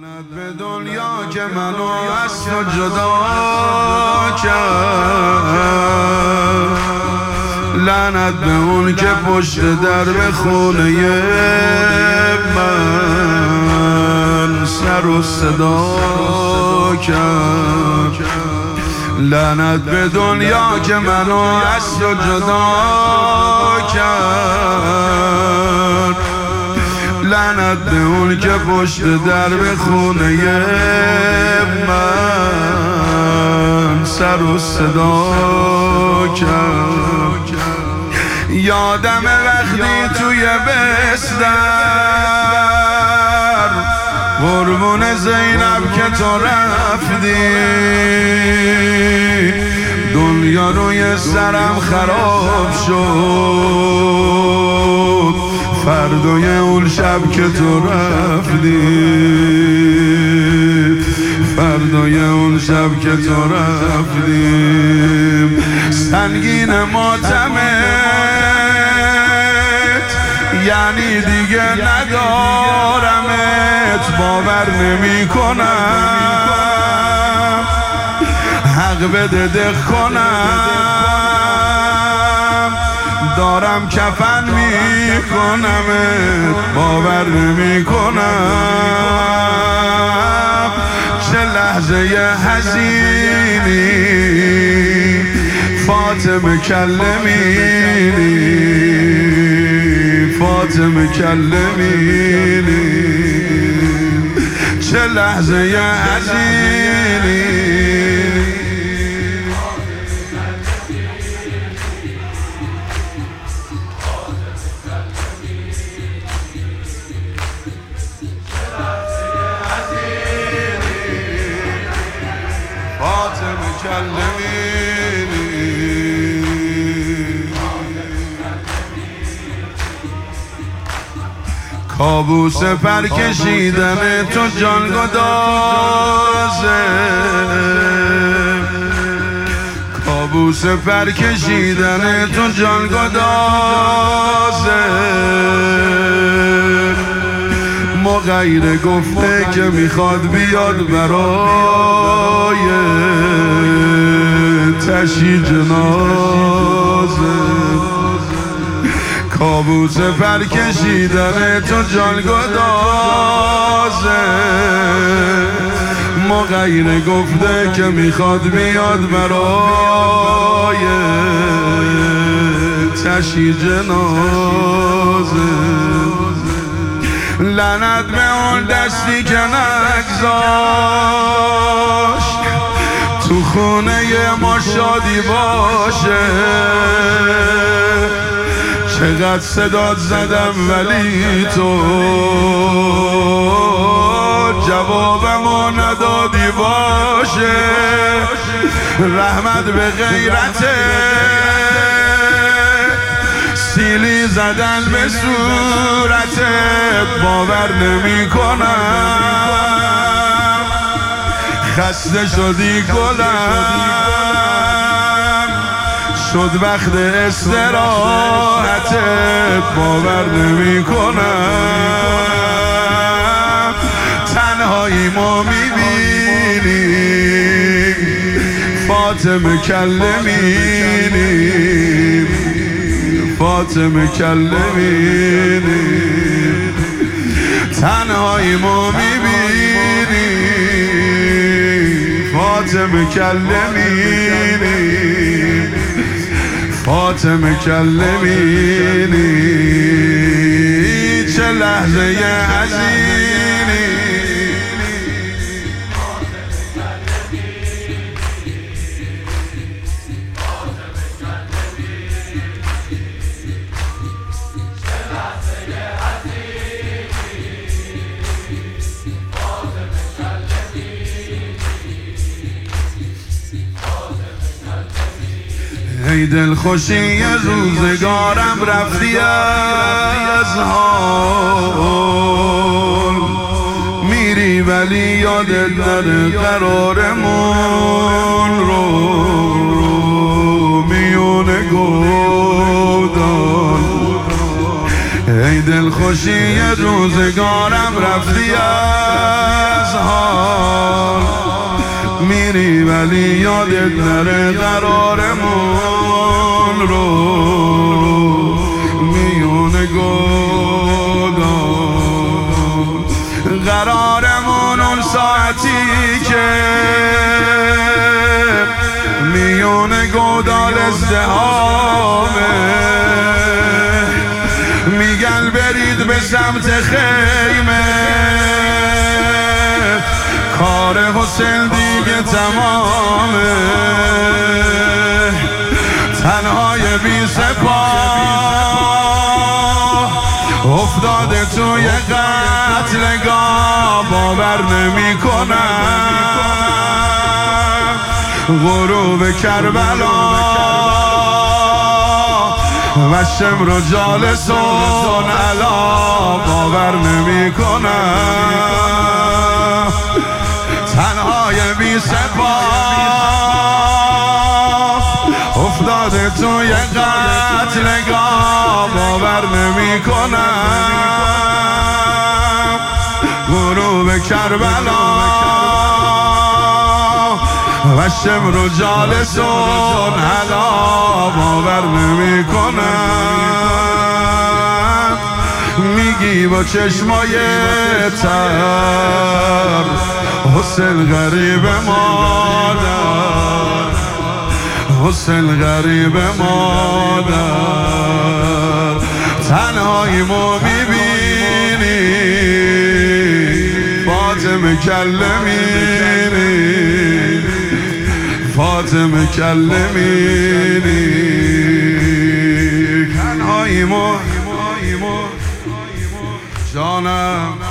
لعنت به دنیا که منو از تو جدا کرد، لعنت به اون که پشت در به خونه من سر و صدا کرد. لعنت به دنیا که منو از تو جدا کرد، لعنت به اون که پشت در به خونه من سر و صدا کرد. یادم وقتی توی بستر قربون زینب که تو رفتی، دنیا روی سرم خراب شد. فردای اون شب که تو رفتی، فردای اون شب که تو رفتی، سنگین ماتمت یعنی دیگه ندارمت. باور نمی کنم حق بده دق کنم، دارم کفن می کنمت. باور نمی کنم چه لحظه حزینی فاطمه کلمینی، فاطمه کلمینی، چه لحظه حزینی. کابوس پر کشیدن تو جان گدازه، کابوس پر کشیدن تو جان گدازه. مغیر گفته که میخواد بیاد برای تشییع جنازه. کابوس پر کشیدن تو جان گدازه، مغیر گفته که میخواد بیاد برای تشییع جنازه. لعنت به اون دستی که نگذاشت تو خونه ما شادی باشه. چقدر صدات زدم ولی تو جوابمو ندادی باشه. رحمت به غیرت سیلی زدن به صورتت. باور نمی کنم خسته شدی گلم، شد وقت استراحتت. باور نمی کنم تنهایی ما میبینی، فاطمه کلمینی، فاطمه کلمینی، تنهایی ما میبینی، فاطمه کلمینی، فاطمه کلمینی، چه لحظه حزینی. ای دل خوشی روزگارم رفتی از حال، میری ولی یادت نره قرارمون رو میونه گودان. ای دل خوشی روزگارم رفتی از میری ولی یادت نره قرارمون رو میونه گودان. قرارمون اون ساعتی که میونه گودال ازدهامه، میگن برید به سمت خیمه، کار حسین دیگه تمامه. تنهای بی سپاه افتاده توی قتلگاه، باور نمی کنم غروب کربلا و شمر و جالسون علا، باور نمی کنم تنهای بی سپاه افتاده توی قتلگاه، باور نمی کنم غروب کربلا و شمر و جالسون علا، باور نمی کنم. میگی با چشمای تر حسین غریب مادر، حسین غریب مادر، تنهاییمو میبینی فاطمه کلمینی، فاطمه کلمینی، تنهاییمو جانم